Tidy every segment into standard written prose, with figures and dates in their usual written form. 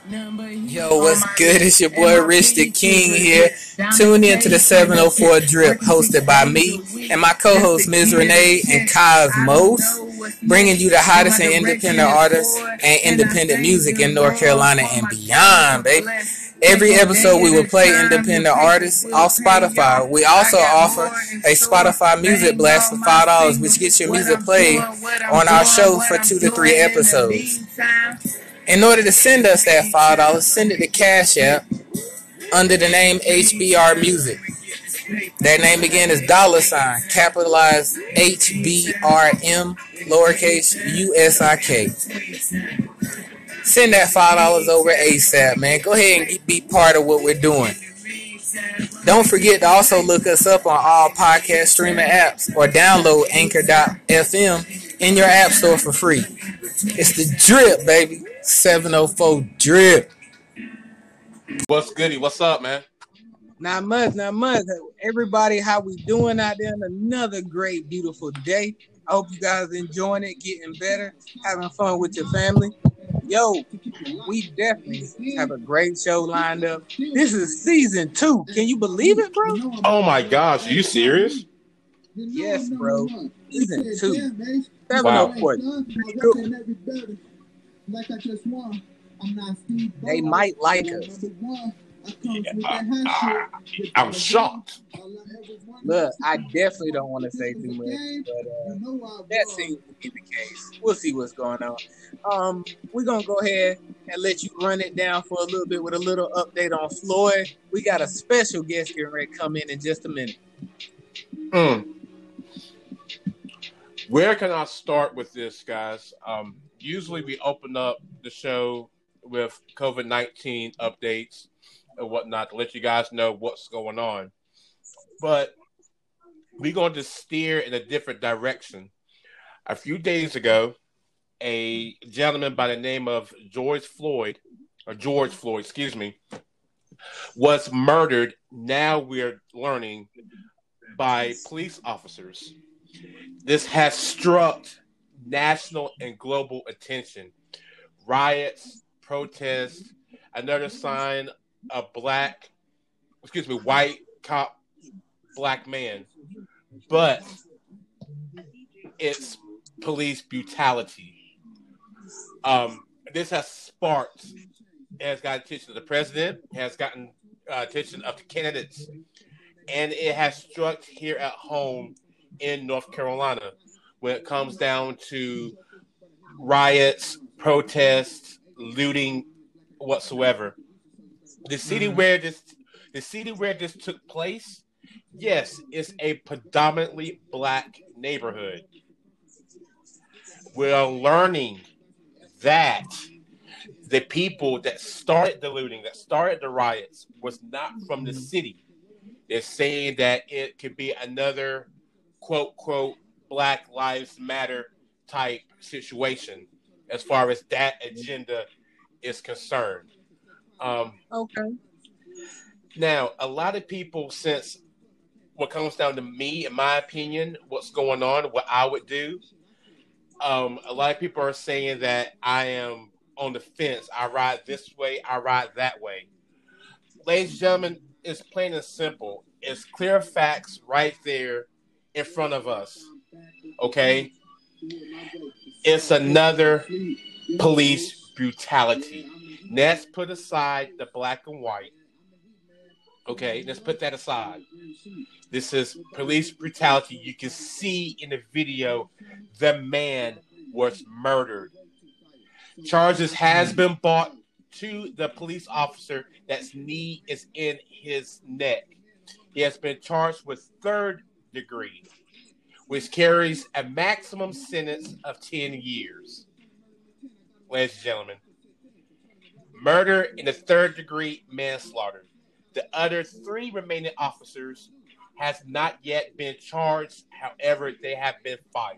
Yo, what's good? It's your boy Rich the King here. Tune in to the 704 Drip, hosted by me and my co-hosts Ms. Renee and Cosmos, bringing you the hottest and independent artists and independent music in North Carolina and beyond, baby. Every episode we will play independent artists off Spotify. We also offer a Spotify music blast for $5, which gets your music played on our show for 2 to 3 episodes. In order to send us that $5, send it to Cash App under the name HBR Music. That name again is $, capitalized HBRM, lowercase USIK. Send that $5 over ASAP, man. Go ahead and be part of what we're doing. Don't forget to also look us up on all podcast streaming apps or download Anchor.fm in your app store for free. It's the Drip, baby. 704 Drip. What's goody? What's up, man? Not much. Everybody, how we doing out there? Another great, beautiful day. I hope you guys enjoying it, getting better, having fun with your family. Yo, we definitely have a great show lined up. This is season 2. Can you believe it, bro? Oh my gosh, are you serious? Yes, bro. Season 2. Wow. They might like us. I'm shocked. Look, I definitely don't want to say too much, but that seems to be the case. We'll see what's going on. We're going to go ahead and let you run it down for a little bit with a little update on Floyd. We got a special guest getting ready to come in just a minute. Where can I start with this, guys? Usually we open up the show with COVID-19 updates and whatnot to let you guys know what's going on. But we're going to steer in a different direction. A few days ago, a gentleman by the name of George Floyd, was murdered. Now we're learning by police officers. This has struck national and global attention. Riots, protests, another sign of white cop, black man. But it's police brutality. This has got attention of the president, has gotten attention of the candidates, and it has struck here at home in North Carolina when it comes down to riots, protests, looting, whatsoever. The city where this took place, yes, it's a predominantly black neighborhood. We're learning that the people that started the looting, that started the riots, was not from the city. They're saying that it could be another quote, quote, Black Lives Matter type situation as far as that agenda is concerned. Okay. Now, a lot of people, since what comes down to me, in my opinion, what's going on, what I would do, a lot of people are saying that I am on the fence. I ride this way, I ride that way. Ladies and gentlemen, it's plain and simple. It's clear facts right there in front of us. Okay? It's another police brutality. Let's put aside the black and white. Okay, let's put that aside. This is police brutality. You can see in the video the man was murdered. Charges has been brought to the police officer that's knee is in his neck. He has been charged with 3rd degree, which carries a maximum sentence of 10 years. Ladies and gentlemen, murder in the 3rd degree manslaughter. The other 3 remaining officers has not yet been charged. However, they have been fired.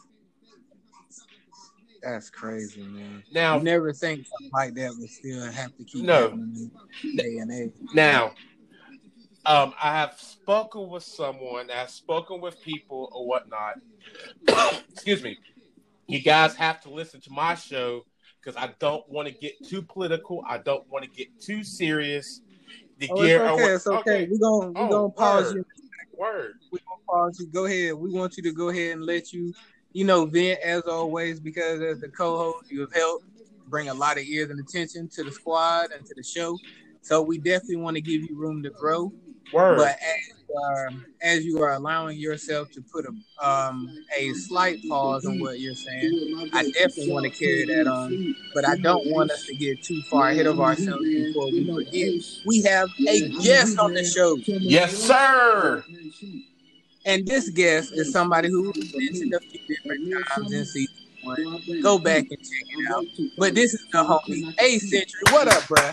That's crazy, man. Now, you never think something like that would still have to keep happening in day and age. Now, I have spoken with someone, I've spoken with people or whatnot. Excuse me. You guys have to listen to my show because I don't want to get too political. I don't want to get too serious. It's okay. It's okay. We're gonna pause you. Word. We're gonna pause you. Go ahead. We want you to go ahead and let you, vent as always, because as the co-host, you have helped bring a lot of ears and attention to the squad and to the show. So we definitely want to give you room to grow. Word. But as you are allowing yourself to put a slight pause on what you're saying, I definitely want to carry that on. But I don't want us to get too far ahead of ourselves before we forget. We have a guest on the show. Yes, sir. And this guest is somebody who was mentioned a few different times in season 1. Go back and check it out. But this is the homie A-Century. What up, bruh?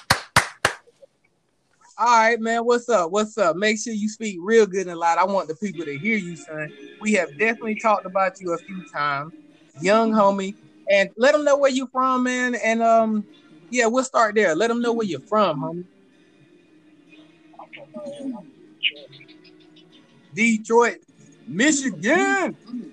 All right, man. What's up? What's up? Make sure you speak real good and loud. I want the people to hear you, son. We have definitely talked about you a few times. Young homie. And let them know where you from, man. And yeah, we'll start there. Let them know where you're from, homie. Detroit, Michigan.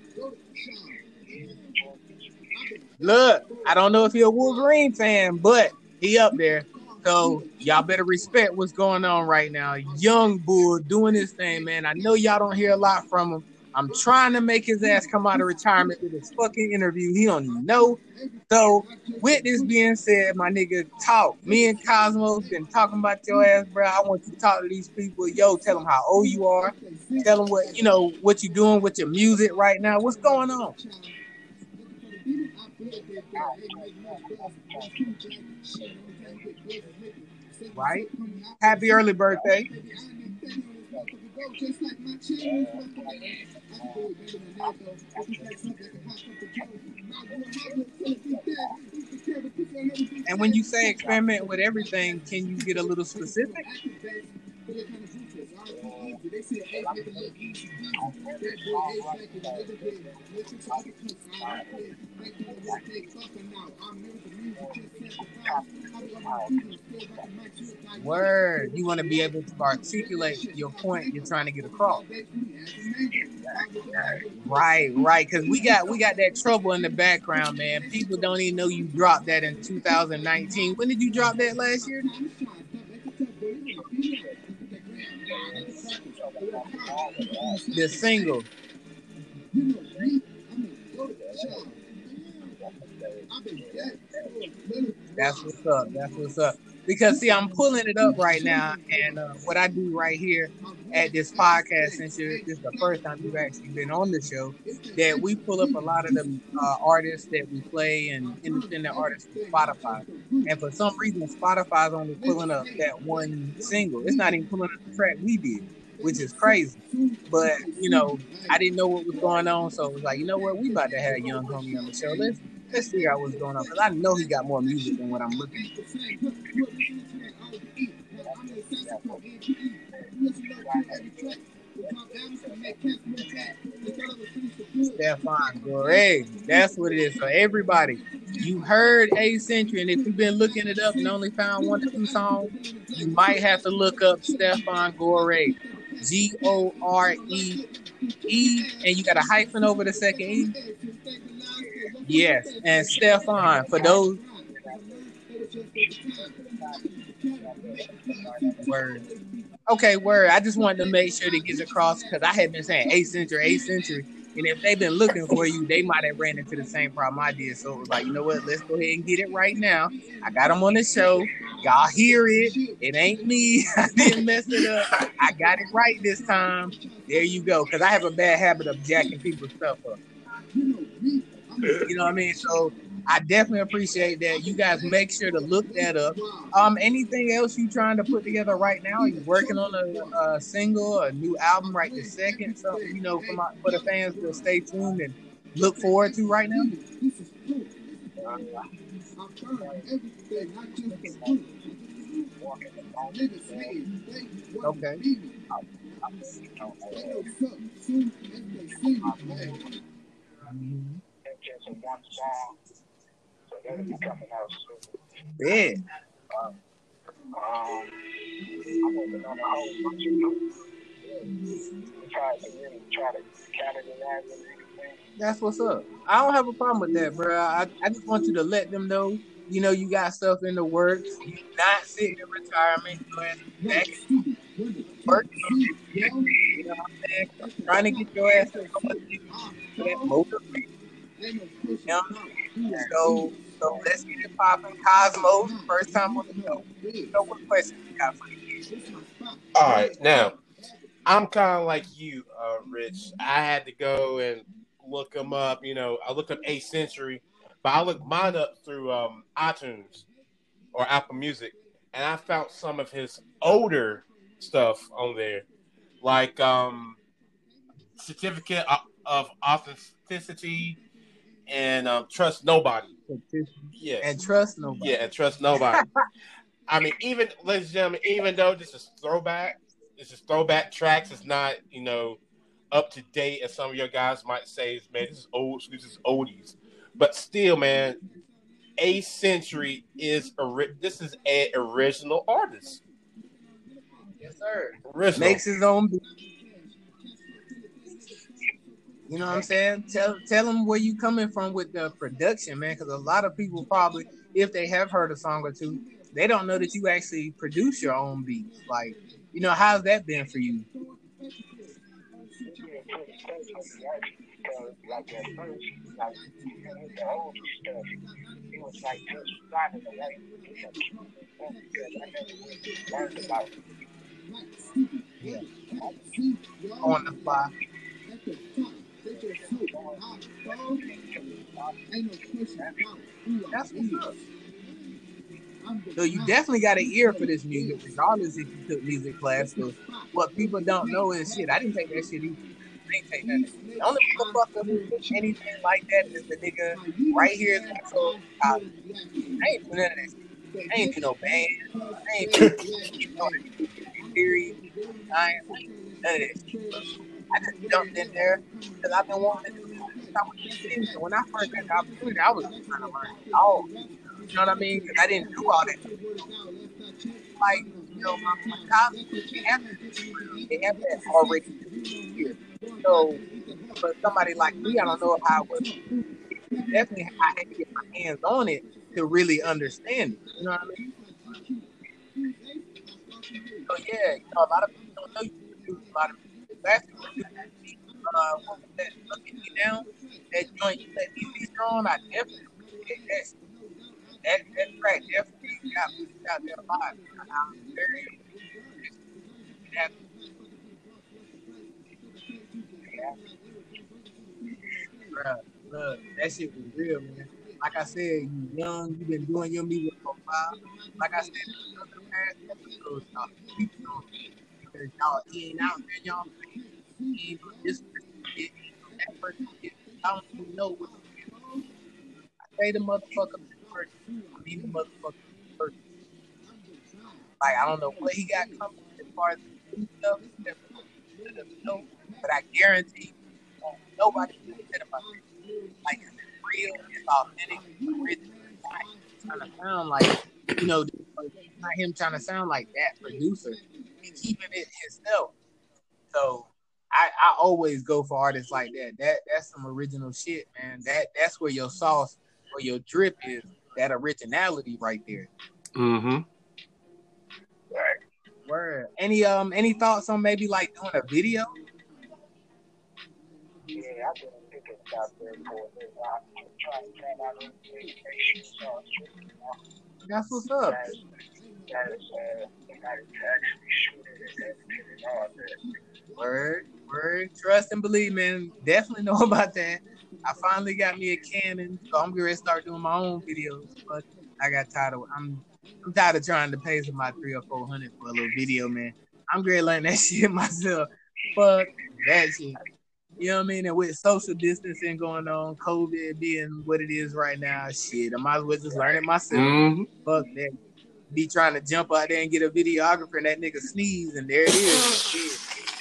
Look, I don't know if you're a Wolverine fan, but he up there. So y'all better respect what's going on right now. Young bull doing his thing, man. I know y'all don't hear a lot from him. I'm trying to make his ass come out of retirement with his fucking interview. He don't even know. So with this being said, my nigga, talk. Me and Cosmos been talking about your ass, bro. I want you to talk to these people. Yo, tell them how old you are. Tell them what you doing with your music right now. What's going on? Right? Happy early birthday. And when you say experiment with everything, can you get a little specific? Word. You want to be able to articulate your point you're trying to get across. Right. Because we got that trouble in the background, man. People don't even know you dropped that in 2019. When did you drop that last year? The single. That's what's up. Because see, I'm pulling it up right now, and what I do right here at this podcast, since this is the first time you've actually been on the show, that we pull up a lot of the artists that we play and independent artists from Spotify. And for some reason, Spotify's only pulling up that one single. It's not even pulling up the track we did, which is crazy. But I didn't know what was going on, so it was like, you know what, we about to have Young Homie on the show. Let's figure out what's going on, because I know he got more music than what I'm looking at. Stefan Gore, that's what it is. So everybody, you heard A-Century, and if you've been looking it up and only found 1 or 2 songs, you might have to look up Stefan Gore, Gore, and you got a hyphen over the second E. Yes, and Stefan, for those. Word. Okay, word. I just wanted to make sure that gets across, because I had been saying A-Century. And if they've been looking for you, they might have ran into the same problem I did. So it was like, you know what? Let's go ahead and get it right now. I got them on the show. Y'all hear it. It ain't me. I didn't mess it up. I got it right this time. There you go. Because I have a bad habit of jacking people's stuff up. You know what I mean? So I definitely appreciate that. You guys make sure to look that up. Anything else you trying to put together right now? Are you working on a single, a new album right this second? Something, for the fans to stay tuned and look forward to right now? Okay. Yeah. I'm working on a whole bunch of try to categorize That's what's up. I don't have a problem with that, bro. I just want you to let them know, you got stuff in the works. You not sitting in retirement. Your ass is back and working on that shit. You know what I'm saying? I'm trying to get your ass to come up to that motivation. You know what I'm saying? So let's get it popping. Cosmos, first time on the show. So what questions you got for the kids? All right, now I'm kind of like you, Rich. I had to go and look them up. I looked up 8th Century, but I looked mine up through iTunes or Apple Music, and I found some of his older stuff on there, like Certificate of Authenticity and Trust Nobody. Yeah, And Trust Nobody. Yeah, and Trust Nobody. I mean, even, ladies and gentlemen, even though this is throwback tracks. It's not, up to date as some of your guys might say. Man, this is old. This is oldies. But still, man, 8th Century this is an original artist. Yes, sir. Original. Makes his own beat. You know what I'm saying? Tell them where you coming from with the production, man, because a lot of people probably, if they have heard a song or two, they don't know that you actually produce your own beats. Like, how's that been for you? Like at first, like the old stuff, it was like just finding the right because I never learned about it. Yeah. On the fly. That's what's up. So you definitely got an ear for this music, regardless if you took music class. So what people don't know is shit. I didn't take that shit either. I ain't take that. The only motherfucker who took anything like that is the nigga right here in Mexico. I ain't do none of that shit. I ain't do no band. I ain't do no theory. I ain't do none of that shit. I just jumped in there because I've been wanting to do this. So when I first got the opportunity, I was trying to learn it all. You know what I mean? Because I didn't do all that. Like, my college, they have that already here. So, for somebody like me, I don't know how it was. Definitely, I had to get my hands on it to really understand it. You know what I mean? So, yeah, a lot of people don't know you produce a lot of people. Last time we did what was that? Look at Me Down, that joint you let me be strong, I definitely appreciate that. That track definitely got me out there a lot. I'm very happy. Bruh, that shit was real, man. Like I said, you young, you been doing your music for a while. Like I said in the past episodes, y'all ain't out there, y'all ain't this shit, that person shit. I don't even know what I say the motherfucker first. I mean the motherfucker first. Like I don't know what he got coming as far as the stuff, but I guarantee nobody can say about it. Like it's real, it's authentic, it's original. It's not trying to sound like, not him trying to sound like that producer. He's keeping it himself. So I always go for artists like that. That's some original shit, man. That's where your sauce or your drip is. That originality right there. Mm-hmm. Right. Word. Any thoughts on maybe like doing a video? Yeah, I've been thinking about that for a little while. I'm trying to plan out a That's what's up. That is actually shoot it and all that. Word. Trust and believe, man. Definitely know about that. I finally got me a Canon, so I'm gonna start doing my own videos. But I got tired of I'm tired of trying to pay somebody $300 or $400 for a little video, man. I'm gonna learn that shit myself. Fuck that shit. You know what I mean? And with social distancing going on, COVID being what it is right now, shit, I might as well just learn it myself. Mm-hmm. Fuck that. Be trying to jump out there and get a videographer and that nigga sneeze and there it is.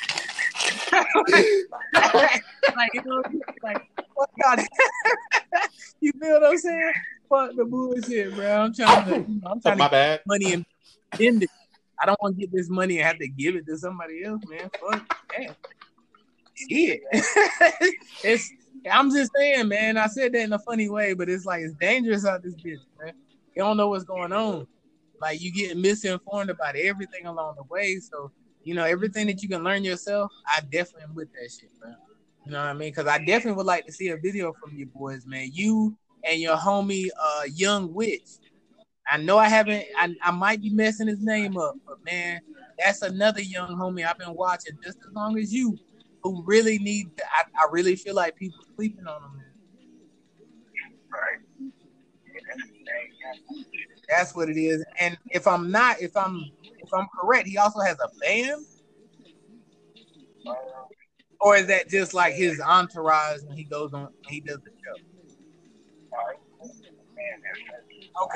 like fuck God. You feel what I'm saying? Fuck the bullshit, bro. I'm trying to get money and spend it. I don't want to get this money and have to give it to somebody else, man. Fuck that. Shit. I'm just saying, man. I said that in a funny way, but it's like it's dangerous out this bitch, man. You don't know what's going on. Like you get misinformed about everything along the way. So everything that you can learn yourself, I definitely am with that shit, man. You know what I mean? Because I definitely would like to see a video from you boys, man. You and your homie, Young Witch. I know I haven't. I might be messing his name up, but man, that's another young homie I've been watching just as long as you. Who really need? I really feel like people sleeping on him. Right. That's what it is. And if I'm correct, he also has a band. Or is that just like his entourage when he goes on? He does the show. Okay.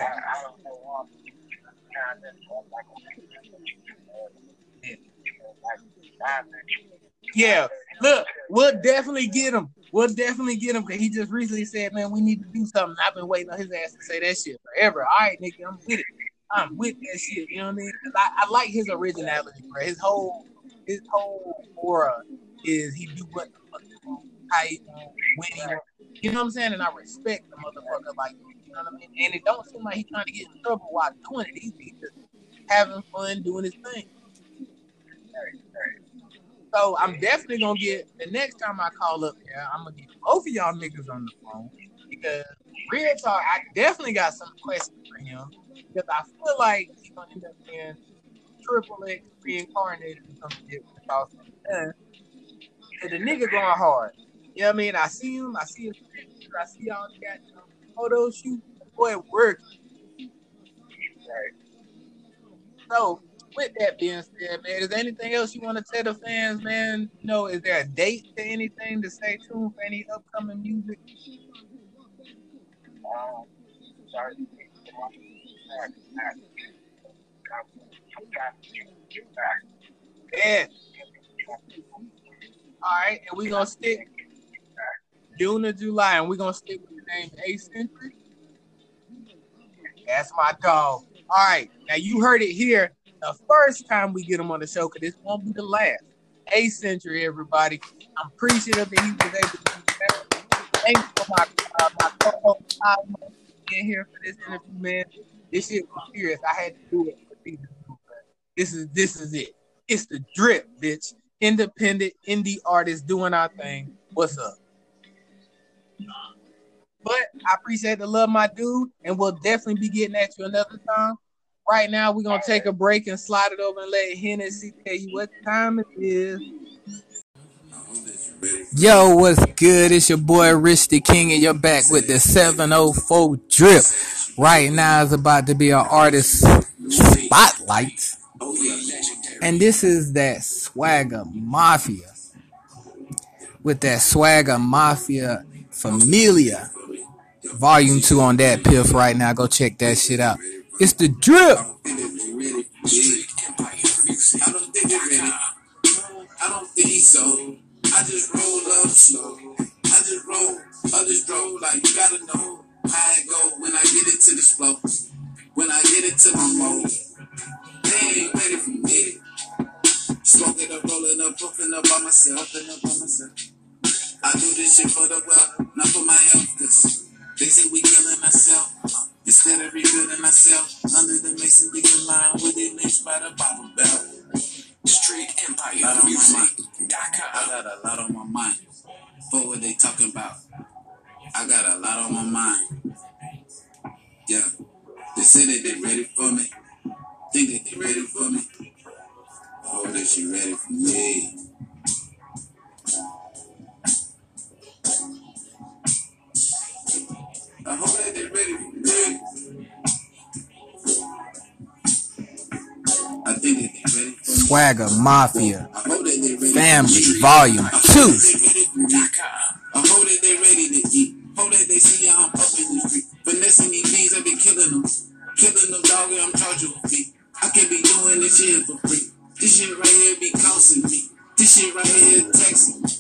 Yeah, look, we'll definitely get him. Because he just recently said, man, we need to do something. I've been waiting on his ass to say that shit forever. All right, nigga, I'm with it. I'm with that shit. You know what I mean? I like his originality, bro. His whole aura is he do what the fuck he want, how he want, when he want. You know what I'm saying? And I respect the motherfucker like that. You know what I mean? And it don't seem like he's trying to get in trouble while doing it. He's just having fun doing his thing. So I'm definitely gonna get the next time I call up there, I'm gonna get both of y'all niggas on the phone because real talk, I definitely got some questions for him because I feel like he's gonna end up being Triple X reincarnated or some shit because the nigga going hard. You know what I mean? I see him, I see his pictures, I see all the goddamn photo shoot. Boy, working. Right. So with that being said, man, is there anything else you want to tell the fans, man? Is there a date to anything to stay tuned for any upcoming music? Yeah. All right, and we're going to stick June or July, and we're going to stick with the name A-Century. That's my dog. All right, now you heard it here. The first time we get him on the show, because this won't be the last. A-Century, everybody. I'm appreciative that he was able to do that. Thanks for my co-host being here for this interview, man. This shit was serious. I had to do it for people to do it. This is it. It's the drip, bitch. Independent indie artists doing our thing. What's up? But I appreciate the love, my dude, and we'll definitely be getting at you another time. Right now, we're going to take a break and slide it over and let Hennessy tell you what time it is. Yo, what's good? It's your boy Rich the King, and you're back with the 704 Drip. Right now is about to be our artist spotlight. And this is that Swagger Mafia. With that Swagger Mafia Familia. Volume 2 on that Piff right now. Go check that shit out. It's the drip. I don't think so. I just roll up slow. I just roll like you gotta know how it go when I get it to this flow. When I get it to my mode. They ain't ready for me. Smoking up, rolling up, puffing up by myself. I do this shit for the well, not for my health, cause they say we killing ourselves. Instead of rebuilding ourselves, under the Mason Dixon line with it lynched by the Bible Belt. Street Empire Music. I got a lot on my mind. For what they talking about, I got a lot on my mind. Yeah, they say that they ready for me. Think that they ready for me. Oh, that she ready for me. I hope that they ready for me. I think that they ready for me. Swagger Mafia I hope that they ready Family for me. Volume 2. I hope that they ready to eat. Hope that they see how I'm up in the street. Finessing these bees, I be killing them. Killing them, dog, I'm charging a fee. I can't be doing this shit for free. This shit right here be costing me. This shit right here taxing me.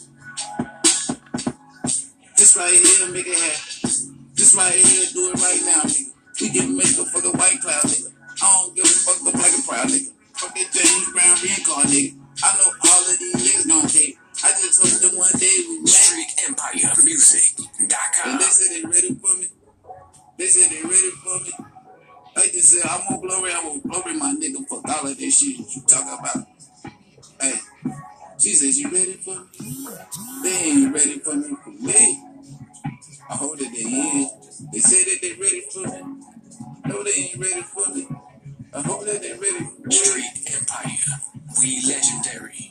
This right here make it happen. This right here do it right now, nigga. We can make a fucking white cloud, nigga. I don't give a fuck the black and proud, nigga. Fuck that James Brown reincarnate, nigga. I know all of these niggas gon' hate. I just hope that one day we make Street Empire Music. Glory, my nigga, fuck all of that shit you talk about. Hey, she said she ready for me. They ain't ready for me for me. I hope that they is. They say that they ready for me. No, they ain't ready for me. I hope that they ready for me. Street Empire, we legendary.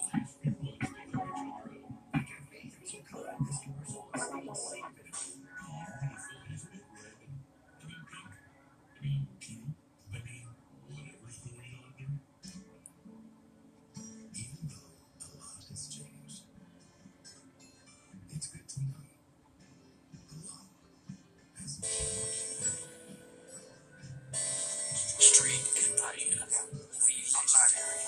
Street Empire, we legendary.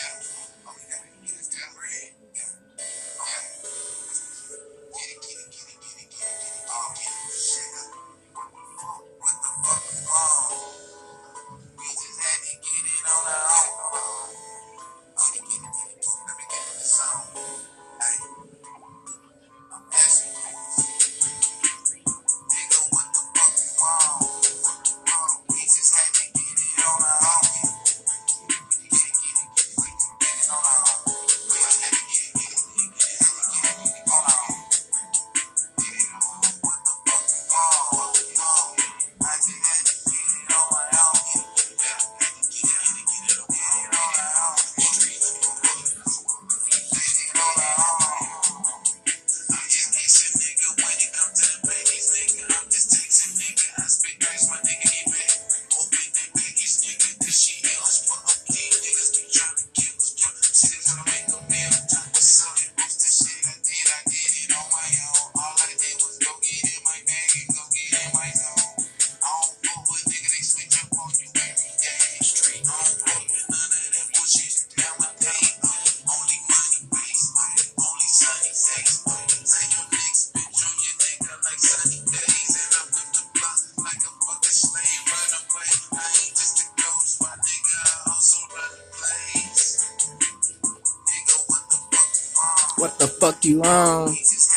What the fuck you on?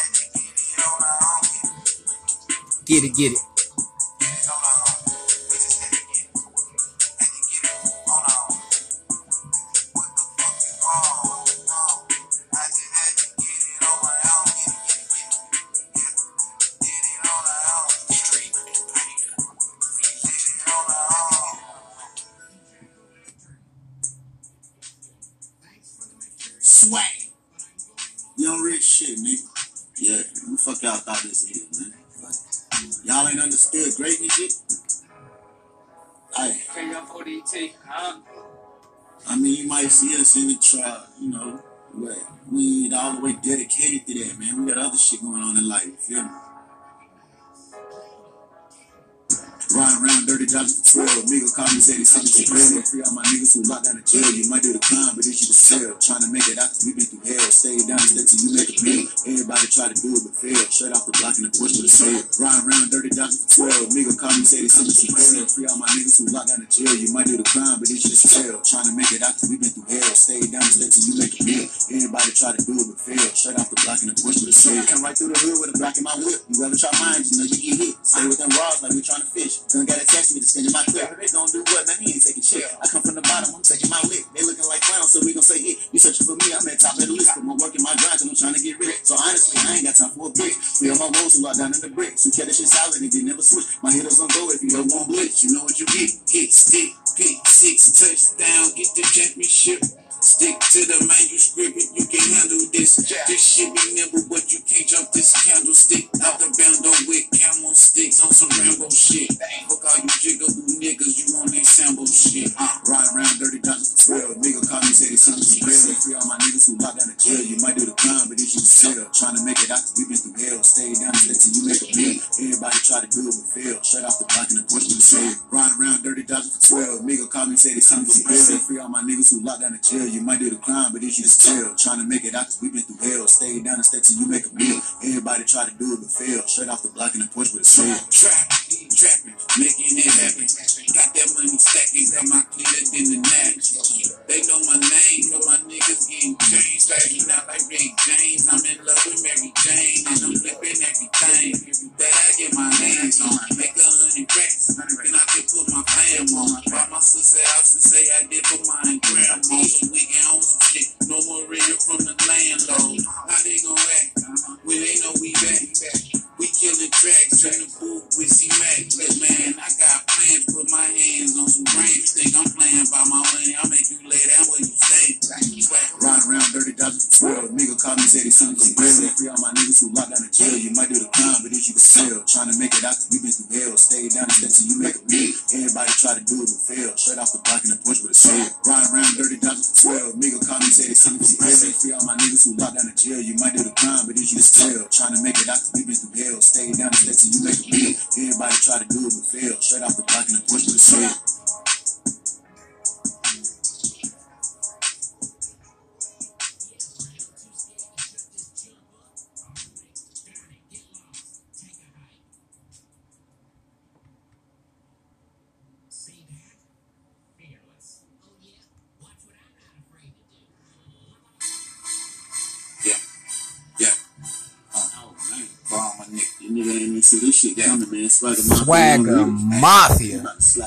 Get it, get it. Swag. Young rich shit, nigga. Yeah, who the fuck y'all thought this is, man? Y'all ain't understood greatness yet? I mean, you might see us in the trial, you know, but we ain't all the way dedicated to that, man. We got other shit going on in life, you feel me? Riding around dirty jobs for 12. Nigga call me, say they something to real. Free all my niggas who locked down the jail. You might do the crime, but it's you to sell. Trying to make it out, we been through hell. Stay down the steps till you make a meal. Everybody try to do it, but fail. Straight off the block in the push with a sale. Riding around dirty jobs for 12. Nigga call me, say they something to real. Free all my niggas who locked down the jail. You might do the crime, but it's you to sell. Trying to make it out, we been through hell. Stay down the steps till you make a meal. Everybody try to do it, but fail. Straight off the block in the push with a sale. Come right through the hood with a block in my whip. You rather try mine, you know you get hit. Stay with them raws like we trying to fish. Done got a text me to send in my clip. They gon' do what, man? He ain't taking shit. I come from the bottom, I'm taking my lick. They looking like clowns, so we gon' say it. You searching for me, I'm at top of the list. Put my work in my grind, and I'm trying to get rich. So honestly, I ain't got time for a bitch. We on my roads, who locked down in the bricks. Who kept that shit solid and they never switch. My hitters gon' go if you don't want blitz. You know what you get. Hit, stick, pick, 6, touchdown, get the championship. Stick to the manuscript if you can handle this. This shit be nimble, but you can't jump this candlestick. Out the bando with camel sticks on some Rambo shit. Fuck all you jigaboo niggas, you on that Sambo shit. Ride around dirty dollars for 12. Nigga call me, say they something to real. Free all my niggas who locked down the jail. You might do the crime, but it's you to sell. Trying to make it out, we been through hell. Stay down the steps till you make a meal. Everybody try to do it, but fail. Shut off the block in the push with a sale. Ride around dirty dollars for 12. Nigga call me, say they something to real. Free all my niggas who locked down the jail. You might do the crime, but it's you to sell. Trying to make it out, we been through hell. Stay down the steps till you make a meal. Everybody try to do it, but fail. Straight off the block in the push with a sale. Trapping, making it happen. Got that money stacking, got my cleaner than the nap. They know my name, know my niggas getting changed. Stacking out like Rick James. I'm in love with Mary Jane, and I'm flipping everything that I get my hands on. Make 100 racks, then I can put my fam on. Buy my sister house and say I there for mine. Grandma, so we can own some shit. No more rent from the landlord. How they gon' act when they know we back? We killing tracks in the booth with C-Mac. Look, man, I got plans. Put my hands on some brains. Think I'm playing by my money? I'll make you lay down where you stay. Ride around $30 for 12. Nigga called me, said he sent some bail. Free all my niggas who locked down in jail. You might do the crime, but if you can sell. Trying to make it out, cause we been through hell. Stay down the steps till you make a meal. Everybody try to do it but fail. Straight off the block in the porch with a sail. Ride around $30 for 12. Nigga called me, said he sent some bail. Free all my niggas who locked down in jail. You might do the crime, but if you can sell. Trying to make it out, cause we been through hell. Stay down the steps till you make a meal. Everybody try to do it but fail. Straight off the block in the porch with a sail. Nigga ain't into this shit coming, man. Swagger Mafia.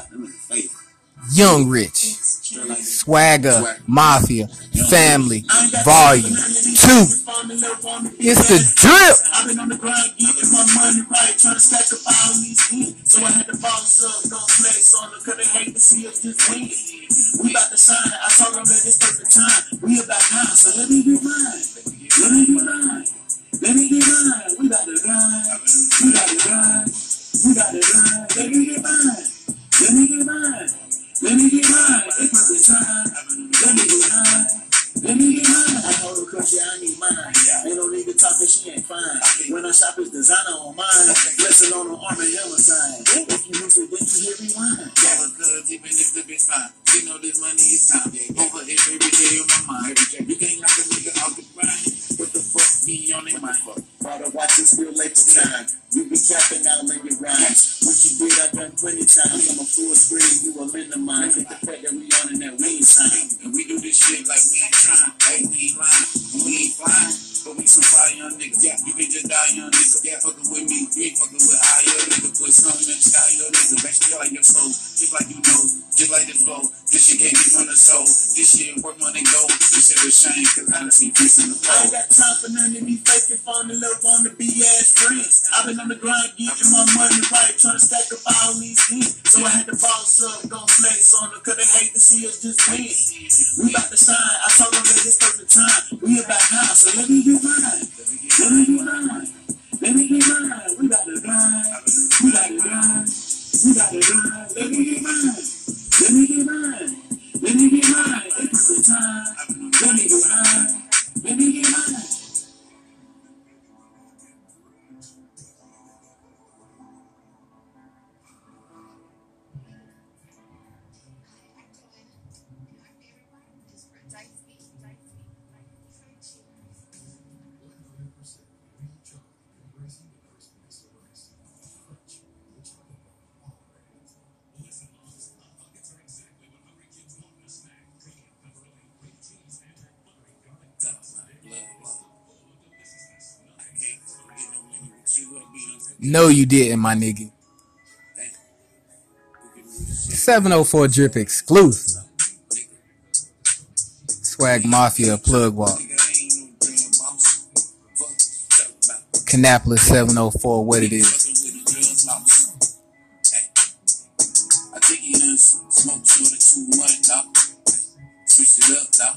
Young Rich. Swagger Mafia. Family. Volume 2. It's the drip. I've been on the grind getting my money right, trying to stack up all these things. So I had to boss up, don't flex on them, cause they hate to see us just win. We about to shine. I told them that it's perfect time. We about time, so let me get mine. Let me get mine. Let me get mine. We got to grind. We got to grind. We got to grind. Let me get mine. Let me get mine. Let me get mine. It's perfect time. Let me get mine. Let me get mine. I told her, cause I need mine. Ain't no nigga talking, she ain't fine. When I shop, it's designer on mine. Blessing on the arm and helmet sign. If you lose it, then you hear rewind. Yeah, cause even if the bitch fine, she know this money is time. Over it every day on my mind. You can't knock a nigga off the grind. What the fuck be on their mind? Father, watch this real late for time. You be tapping out when you rhyme. What you did, I've done plenty times. I'm a full screen, you a lend of mine. Get the fact that we on in that we ain't sign. And we do this shit like we ain't trying. Hey, we ain't lying. We ain't flying. But we some fire young niggas. Yeah, you can just die young niggas. Yeah, fucking with me. You ain't fucking with all your niggas. Put something in the sky, your niggas. Back to like your soul. Just like you know. Just like the flow. This shit can't be from the soul. This shit work money go. This shit is shame. Cause I done seen peace in the flow. I ain't got time for none of me faking. Falling in love on the BS friends. I've been on the grind getting my money right. Trying to stack up all these things. So I had to boss up. Don't flex on them. Cause they hate to see us just win. We about to shine. I told them that it's perfect time. We about now. So let me get mine. Let me get mine. Let me get mine. We got to grind. We got to grind. We got to grind. Let me get mine. Let me get mine. Let me get mine. It's the time. Let me get mine. Let me get mine. No, you didn't, my nigga. 704 Drip exclusive. Swag Mafia plug walk. Canapolis 704, what it is. I think you done smoked sort of too much, dog. Switch it up, dog.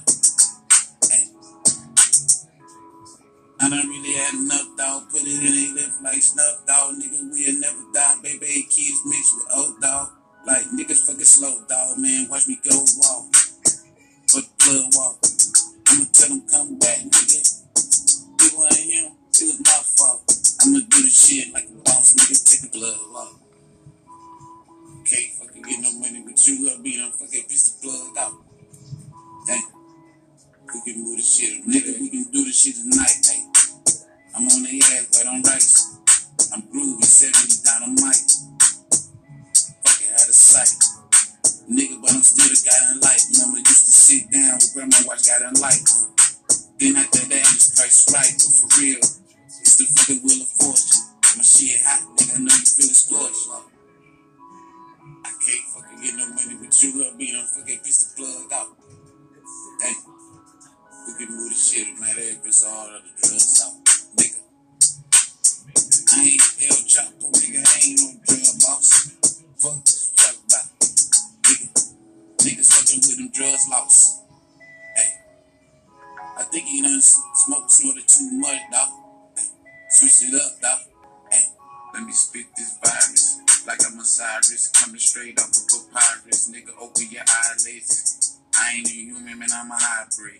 I done really had enough, dog. Put it in they left like snuff, dog. Nigga, we'll never die. Baby, kids mixed with old, dog. Like, niggas fucking slow, dog, man. Watch me go walk. Or the blood walk. I'ma tell them come back, nigga. It wasn't him. It was my fault. I'ma do the shit like a boss, nigga. Take the blood walk. Can't fucking get no money, but you up be done fucking piss the plug out. Dang. We can move this shit, nigga. We can do this shit tonight, hey. I'm on the ass, right on rice. I'm groovy, 70 down on mic. Fucking out of sight. Nigga, but I'm still the guy in life. Mama used to sit down with grandma, watch God in life. Then after that, it's price right, but for real, it's the fucking wheel of fortune. My shit hot, nigga, I know you feel the scorch. I can't fucking get no money with you, love me, don't forget piece the plug out. Hey, we can move the shit, no matter if it's all of the drugs out. Nigga, I ain't El Chapo, nigga, I ain't no drug boss. Fuck what you talk about. Niggas fucking with them drugs lost. Hey, I think he done snorted too much, dawg. Hey, switch it up, dawg. Hey, let me spit this virus like I'm Osiris, coming straight off of papyrus. Nigga, open your eyelids. I ain't a human, man, I'm a hybrid.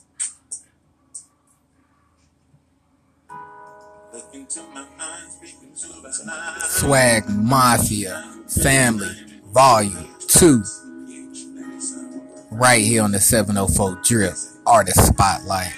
Look into my eyes, speaking to the night. Swag Mafia Family Volume 2. Right here on the 704 Drip Artist Spotlight.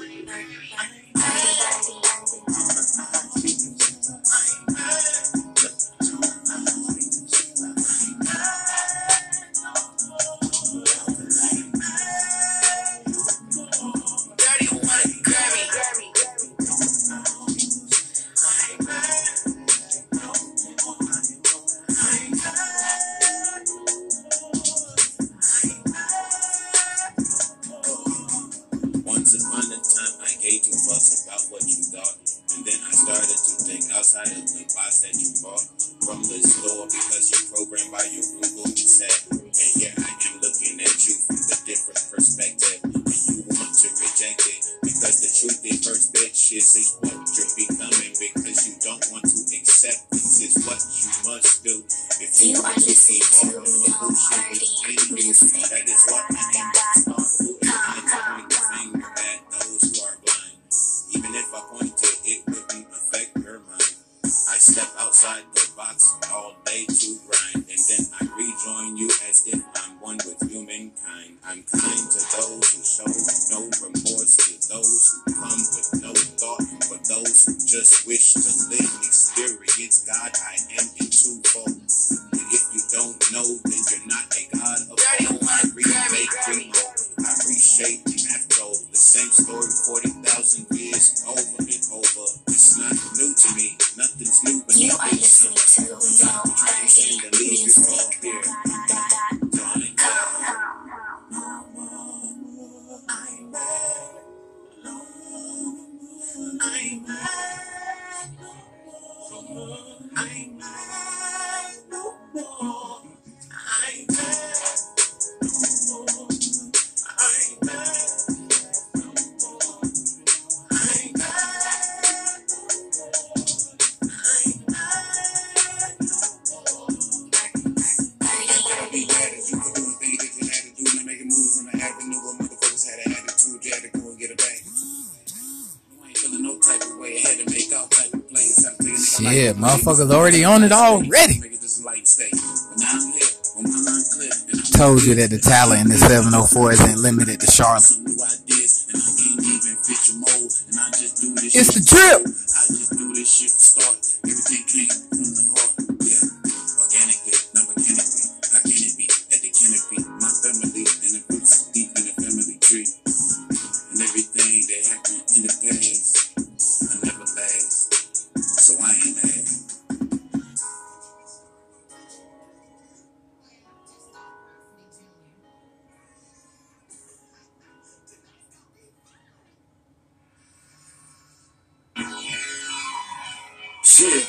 Shit, motherfuckers already on it already. Told you that the talent in the 704 isn't limited to Charlotte. It's the Drip. I just do this shit to start. Everything came from the heart. Yeah, organically, not mechanically. How can it be? At the canopy, my family and the roots deep in the family tree. And everything that happened in the past, I never last. So I ain't mad. Shit.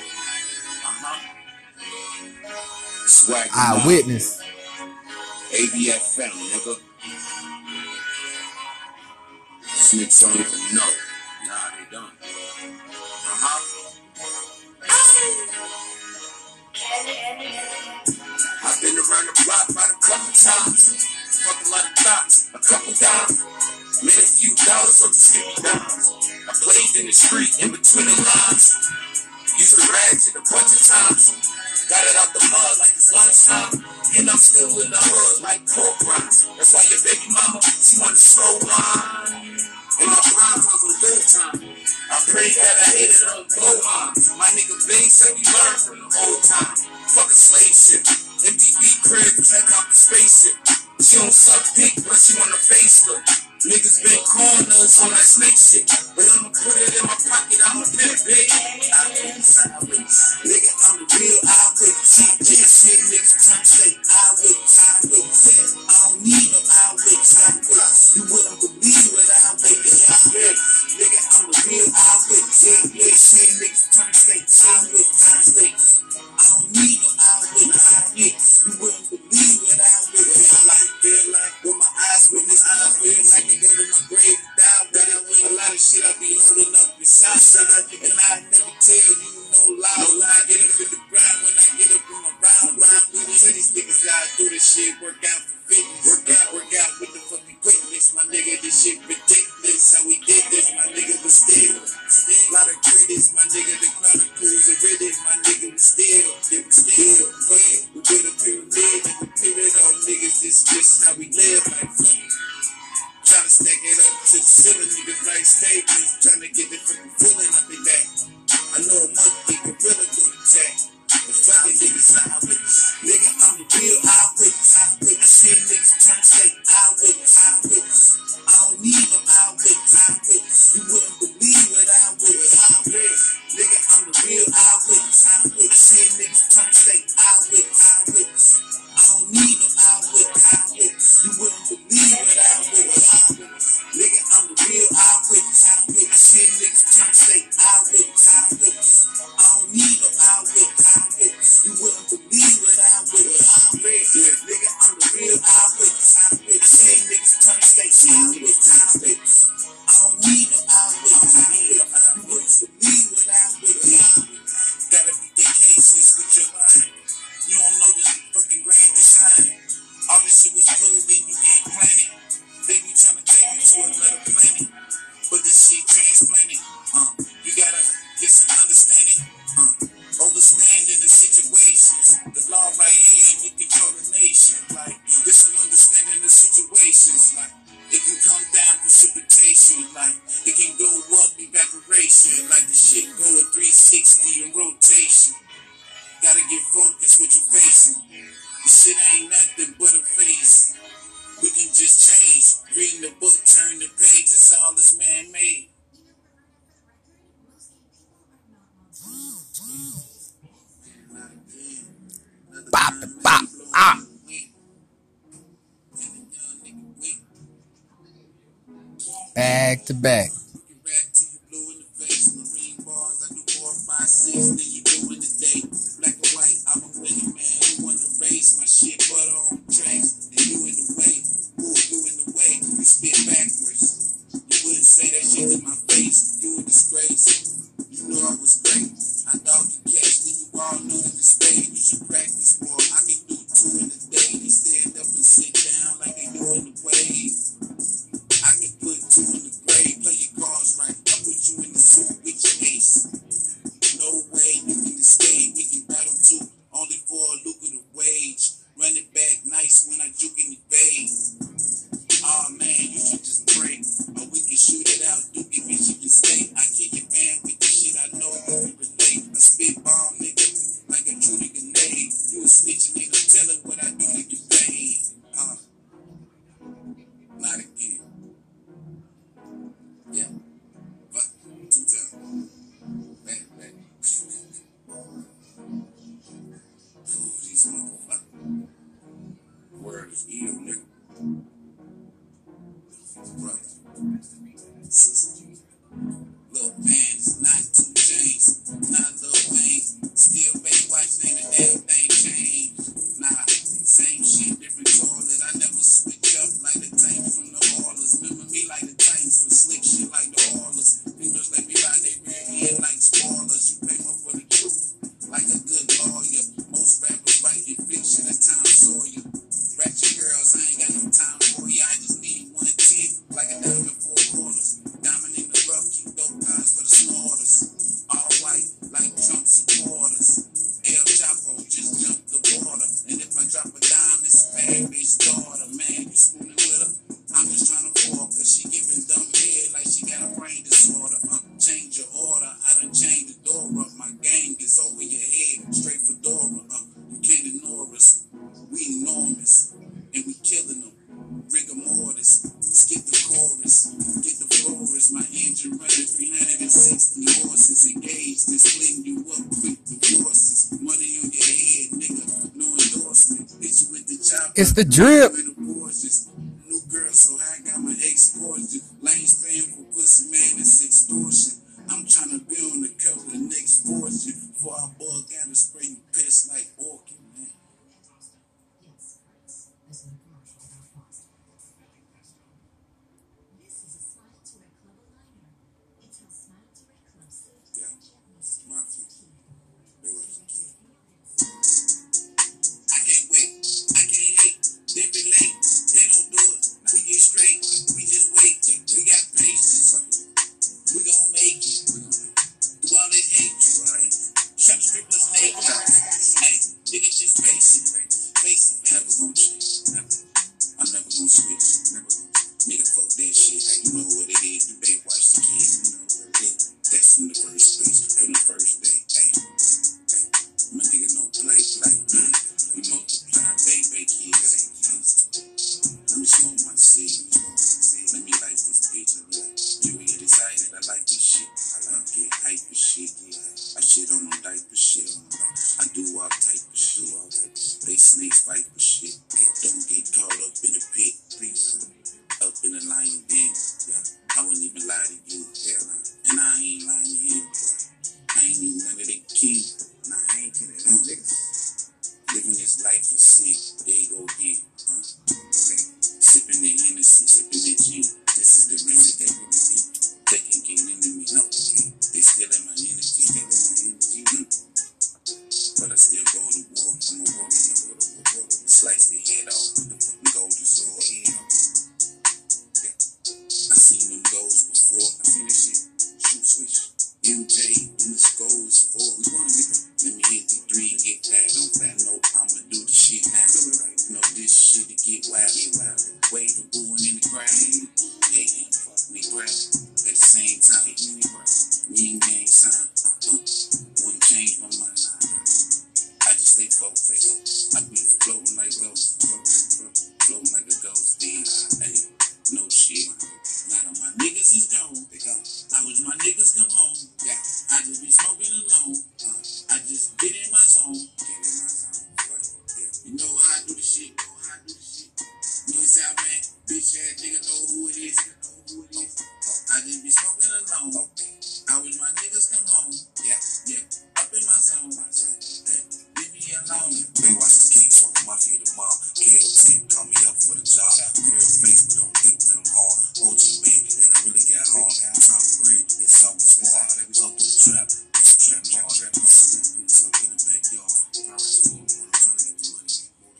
Swag. Eyewitness. ABF family, nigga. Snitch don't even know. Nah, they don't. I've been around the block about a couple times. Fuck a lot of thoughts, a couple dimes. Made a few dollars from the skippy dimes. I played in the street in between the lines. Used to rags it a bunch of times. Got it out the mud like it's lunchtime. And I'm still in the hood like pork rinds. That's why your baby mama, she want to slow wine. And my rhyme was a good time. I pray that I hit it on blow lines. My nigga Bing said we learned from the old time. Fuck a slave ship. MTV crib, check out the spaceship. She don't suck dick, but she wanna face look. Niggas been corners on that snake shit, but I'ma put it in my pocket, I'ma pimp it. I am sideways, nigga, I'm the real eyewitness. See niggas turn state eyewitness. I don't need no eyewitness. You wouldn't believe what I witness. Nigga, I'm the real eyewitness. See niggas turn state eyewitness. I don't need no eyewitness. You wouldn't believe what I witness. Feel like with my eyes witness. Feel like I go to my grave down with a lot of shit I be holding up beside. Nigga, I never tell you no lie. Get up in the ground when I get up in my round. Tell these niggas how I do this shit. Work out for fitness. Work out with the fucking quickness. My nigga, this shit ridiculous. How we did this, my nigga was still. A lot of critics, my nigga, the chronicles are ready. My nigga was still. We built a pyramid and we pyramid on niggas. This just how we live. Like fuck. Tryna stack it up to the ceiling, niggas like statements. Tryna get the fucking feeling up in that. I know a monkey gorilla gonna attack. The fucking niggas eyewitness. Nigga, I'm the real eyewitness. I see niggas turn state eyewitness. I don't need no eyewitness. You wouldn't believe what I witness. Nigga, I'm the real eyewitness. I see niggas turn state eyewitness. I don't need no eyewitness. You wouldn't believe what I witness. Nigga, I'm the real eyewitness. I see niggas turn state eyewitness. I don't need no eyewitness. You wouldn't believe what I witness. Nigga, I'm the real eyewitness. I see niggas turn state eyewitness. I don't need no eyewitness. You wouldn't believe what I witness. Gotta be the cases with your mind. You don't know this fucking grand design. All this shit was good, then you ain't planning. They be trying to take you to another planet, but this shit transplanted. You gotta get some understanding. Overstanding the situations. The law right here, and you control the nation. Like, get some understanding the situations. Like, it can come down precipitation. Like, it can go up evaporation. Like, the shit go at 360 in rotation. Gotta get focused what you facing. This shit ain't nothing but a face. We can just change. Reading the book, turn the page. It's all this man-made. Bop, bop, ah. Back to back. Black and white, I'm a winner, man. You want to race my shit, but on tracks, and you in the way. Ooh, you in the way. You spit backwards. You wouldn't say that shit to my face. You a disgrace. You know I was great. I dogged the catch, then you all knew in the spade. You should practice more. I can do 2 in a day. They stand up and sit down like they do in the wave. I can put 2 in the grave. Play your cards right. I put you in the suit with your ace. No way. It's the drip. New girl, so I got my ex gorgeous. Lanes paying for pussy, man, it's extortion. I'm trying to be on the cover of the next fortune. Before I bug out and spray you piss like orchid, man. Yeah, Mafia. They was a kid. I can't wait. I can't hate. They be late. They don't do it. We get straight. We just wait. We got patience. We gon' make it. Do all this hatred, right? Trap strippers naked. Hey, nigga just face it. Face it. Never gon' change. Never. I'm never gon' switch. Never. Nigga, fuck that shit. You know what it is. You better watch the kid. That's from the first place. From the first day. Hey. My nigga no play. We multiply, baby, kids. Let me smoke my seed. Let me light this bitch. You get excited, I like this shit. I get hype for shit. I shit on them diaper shit. I do all type of shit. They snakes fight for shit. Don't get caught up in the pit, please. Up in the lion den. I wouldn't even lie to you. And I ain't lying to him. I ain't even none of the king. Nah, I ain't kidding them niggas. Living this life is sin. There you go again. Sipping the Hennessy, sipping the gin. This is the remedy. They can't get into me. No, they stealing my energy. But I still go to war. I'm a warrior. Slice the head off with the golden sword. I seen them goals before. I seen that shit. Shoot switch. MJ in the skull is 4. Let me hit the 3 and get back. No, I'ma do the shit now. No, this shit to get wild. Wave the booing in the crowd. Hating, me grab. At the same time, me and gang sign. Wouldn't change my mind. I just stay focused. I be floating like ghosts. Floating like a ghost. Hey, no shit. A lot of my niggas is gone. I wish my niggas come home. I just be smoking alone. I just get in my zone. You know how I do the shit. Me and South man, bitch ass nigga know who it is. I just be smoking alone. I wish my niggas come home. Up in my zone. Leave me alone. They watch the King, so the Mafia the mob. KLT, call me up for the job. Real face, but don't think that I'm hard. OG baby, and I really got hard. Top grade, it's always smart. Up in the trap, it's trap hard. My bitch up in the backyard. Power's full when I'm trying to get the money.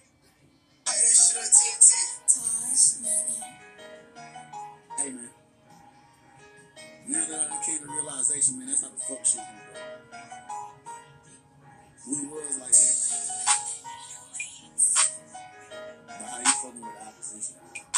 Hey man, now that I came to realization, man, that's how the fuck shit can go. We was like that. But how you fucking with the opposition?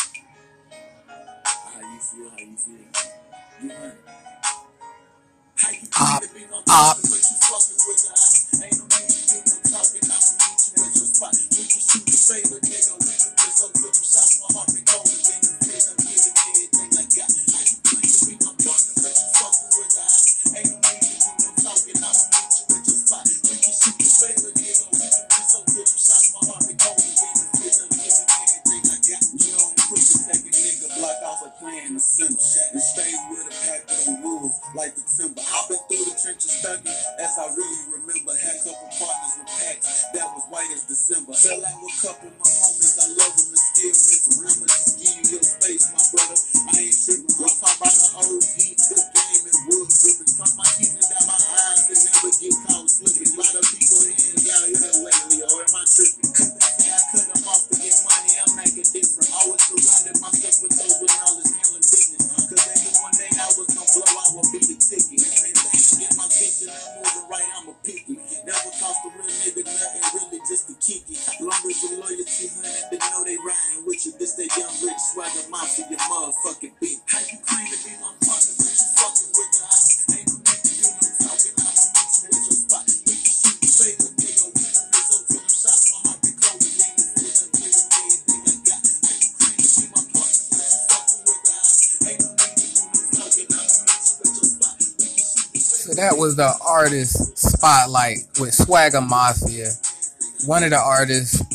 How you feel? You run. How you feel to be my person, but you fucking with the eye? Ain't no need to do no talking, I'ma meet you at your spot. We can shoot the sailor, nigga, we can piss up with you shots. My heart be colder than the pit, I'm giving everything I got. How you feel to be my partner, but you fucking with the eye? Ain't no need to do no talking, I'ma meet you at your spot. We can shoot the sailor, nigga, we can piss up with you shots. My heart be colder than the pit, I'm giving everything I got. You don't push it, take a nigga, block off a plan in the center, and stay with a pack of them wolves like the timber. I've been through the trenches thugging, as I really remember. Had a couple partners with packs that was white as December. Fell out with a couple of my homies, I love them and still miss them. I'ma just give you your space, my brother. I ain't tripping. Rock pop out an OG, good game and wood gripping. Cross my teeth and down my eyes and never get caught slipping. A lot of people hands out here lately, or am I tripping? I cut them off to get money, I'm making different. Always surrounded myself with those with knowledge, handling business. Cause they knew one day I was gonna blow, I would be the ticket. Anything to get my attention, I'm moving right, I'ma pick it. Never cost a real nigga nothing, really just to kick it. Long as your loyalty, honey, they know they riding with you. This they young rich swagger mafia, your motherfucking bitch. How you claim to be my partner, but you fucking with the eye? Ain't no need to do no talking, I'ma meet you at your spot. We can shoot the sailor, nigga, we can piss up till you shots. My heart be colder than the pit, I'm giving everything I got. How you claim to be my partner, but you fucking with the eye? Ain't no need to do no talking, I'ma meet you at your spot. We can shoot the sailor. So that was the artist spotlight with Swagger Mafia. One of the artists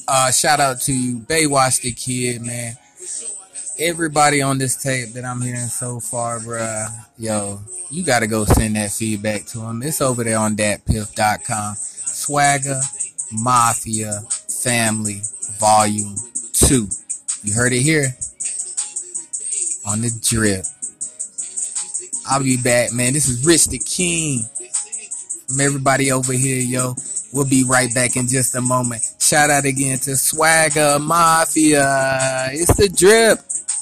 Shout out to you, Baywatch the Kid, man. Everybody on this tape that I'm hearing so far, bruh, yo, you gotta go send that feedback to him. It's over there on datpiff.com. Swagger Mafia Family Volume 2. You heard it here on the drip. I'll be back, man. This is Rich the King from everybody over here, yo. We'll be right back in just a moment. Shout out again to Swagger Mafia. It's the drip.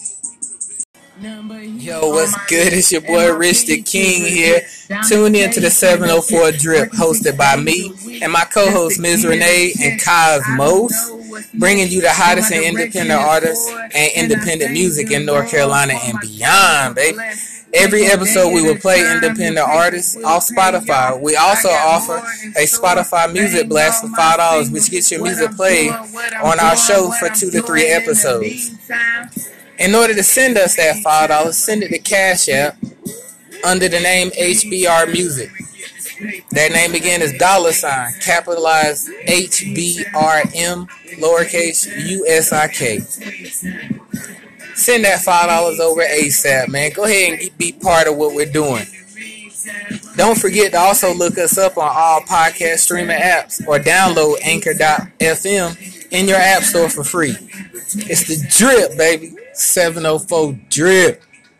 Yo, what's good? It's your boy Rich the King here. Tune in to the 704 Drip, hosted by me and my co-hosts Ms. Renee and Cosmos, bringing you the hottest and independent artists and independent music in North Carolina and beyond, baby. Every episode we will play independent artists off Spotify. We also offer a Spotify music blast for $5, which gets your music played on our show for 2 to 3 episodes. In order to send us that $5, send it to Cash App under the name HBR Music. That name again is $, capitalized HBRM, lowercase USIK. Send that $5 over ASAP, man. Go ahead and be part of what we're doing. Don't forget to also look us up on all podcast streaming apps or download Anchor.fm in your app store for free. It's the drip, baby. 704 Drip.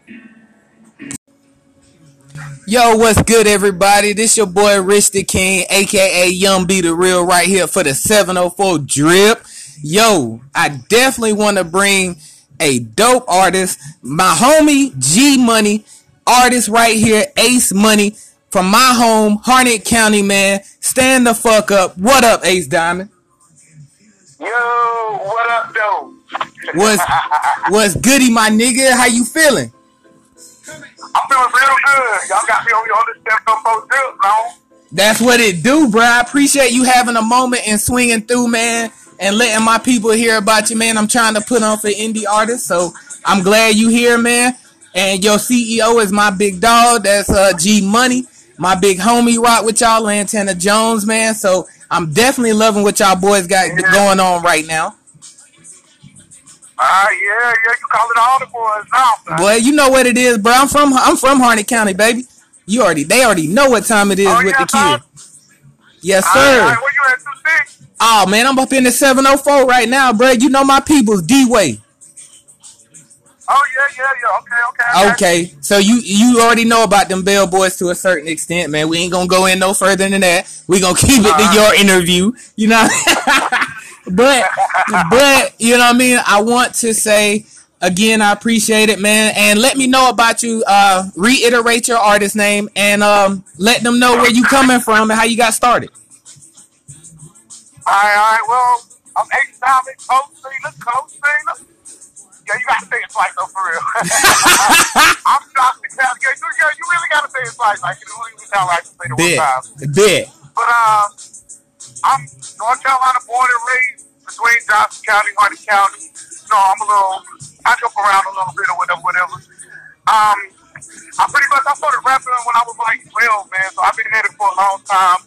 Yo, what's good, everybody? This your boy Rich the King, aka Young B the Real, right here for the 704 Drip. Yo, I definitely want to bring a dope artist, my homie G Money, artist right here, Ace Money, from my home, Harnett County, man. Stand the fuck up. What up, Ace Diamond? Yo, what up, though? What's goody, my nigga? How you feeling? I'm feeling real good. Y'all got me on the 704 Drip, bro. That's what it do, bro. I appreciate you having a moment and swinging through, man, and letting my people hear about you, man. I'm trying to put on for indie artists, so I'm glad you here, man. And your CEO is my big dog. That's G Money. My big homie rock with y'all, Lantana Jones, man. So I'm definitely loving what y'all boys got going on right now. Yeah, you call it all the boys now. Boy, you know what it is, bro. I'm from Harnett County, baby. They already know what time it is with the kid. Yes, sir. Where you at, 26? Oh, man, I'm up in the 704 right now, bro. You know my people's D-Way. Oh, yeah. Okay. So you already know about them Bell Boys to a certain extent, man. We ain't gonna go in no further than that. We gonna keep it to your interview, you know. But you know what I mean. I want to say again, I appreciate it, man. And let me know about you. Reiterate your artist name and let them know where you coming from and how you got started. All right. Well, I'm Ace Diamond, co-singer. Yeah, you gotta say it twice though, for real. I'm Dr. Cal. Yeah, you really gotta say it twice. Like, you don't even sound right to say it one time. Bet. But I'm North Carolina born and raised between Johnson County, Harnett County. So I jump around a little bit or whatever. I started rapping when I was like 12, man. So I've been at it for a long time.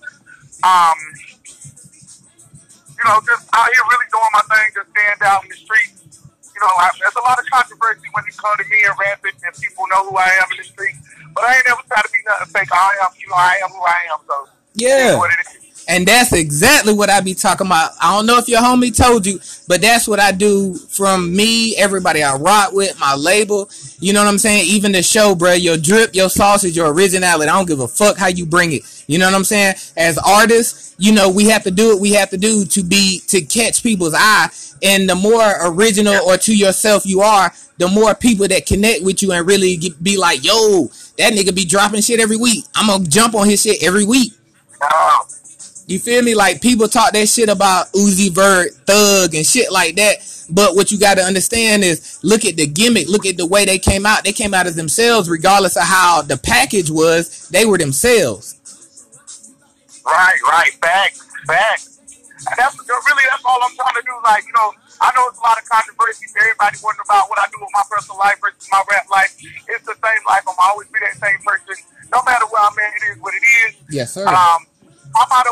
Just out here really doing my thing, just staying down in the streets. There's a lot of controversy when it comes to me and rapping, and people know who I am in the street. But I ain't never tried to be nothing fake. I am who I am. So yeah, what it is. And that's exactly what I be talking about. I don't know if your homie told you, but that's what I do from me, everybody I rock with, my label. You know what I'm saying? Even the show, bro. Your drip, your sausage, your originality. I don't give a fuck how you bring it. You know what I'm saying? As artists, we have to do what we have to do to catch people's eye. And the more original or to yourself you are, the more people that connect with you and really be like, yo, that nigga be dropping shit every week. I'm going to jump on his shit every week. You feel me? Like, people talk that shit about Uzi Vert, Thug, and shit like that. But what you got to understand is, look at the gimmick. Look at the way they came out. They came out as themselves, regardless of how the package was. They were themselves. Right. Facts. And that's all I'm trying to do. Like, I know it's a lot of controversy. Everybody wondering about what I do with my personal life versus my rap life. It's the same life. I'm always be that same person. No matter where I'm at, it is what it is. Yes, sir. I'm out of which